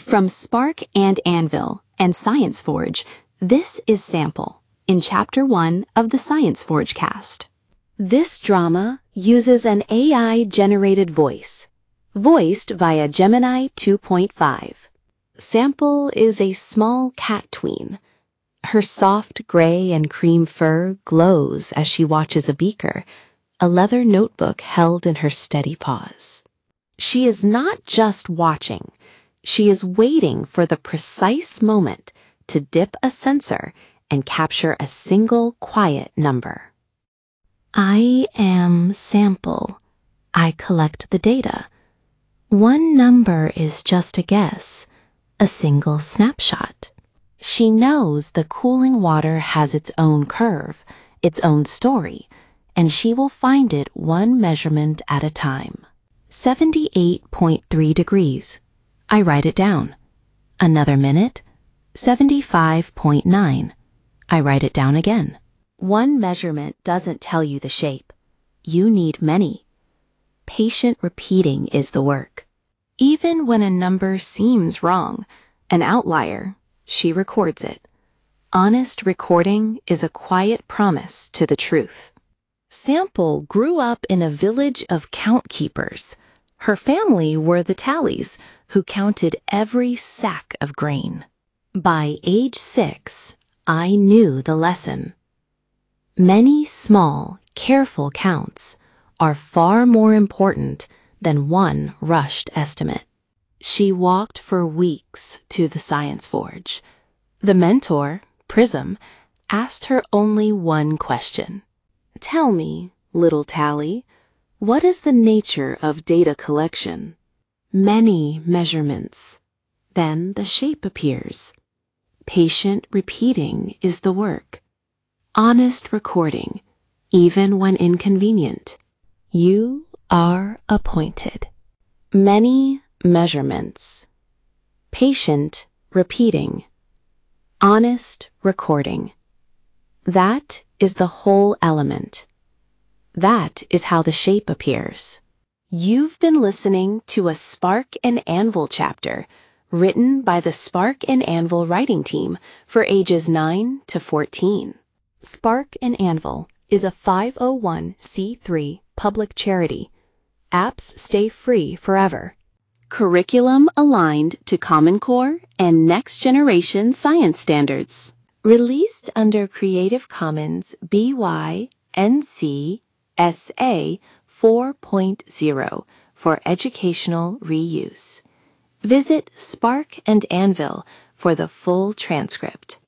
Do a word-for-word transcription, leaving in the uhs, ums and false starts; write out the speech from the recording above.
From Spark and Anvil and Science Forge, this is Sample in Chapter one of the Science Forge cast. This drama uses an A I-generated voice, voiced via Gemini two point five. Sample is a small cat tween. Her soft gray and cream fur glows as she watches a beaker, a leather notebook held in her steady paws. She is not just watching, she is waiting for the precise moment to dip a sensor and capture a single quiet number. I am Sample. I collect the data. One number is just a guess, a single snapshot. She knows the cooling water has its own curve, its own story, and she will find it one measurement at a time. seventy-eight point three degrees. I write it down. Another minute, seventy-five point nine. I write it down again. One measurement doesn't tell you the shape. You need many. Patient repeating is the work. Even when a number seems wrong, an outlier, she records it. Honest recording is a quiet promise to the truth. Sample grew up in a village of count keepers. Her family were the tallies, who counted every sack of grain. By age six, I knew the lesson. Many small, careful counts are far more important than one rushed estimate. She walked for weeks to the Science Forge. The mentor, Prism, asked her only one question. Tell me, little Tally, what is the nature of data collection? Many measurements. Then the shape appears. Patient repeating is the work. Honest recording, even when inconvenient. You are appointed. Many measurements. Patient repeating. Honest recording. That is the whole element. That is how the shape appears. You've been listening to a Spark and Anvil chapter written by the Spark and Anvil writing team for ages nine to fourteen. Spark and Anvil is a five oh one c three public charity. Apps stay free forever. Curriculum aligned to Common Core and next generation science standards. Released under Creative Commons B Y N C S A four point oh for educational reuse. Visit Spark and Anvil for the full transcript.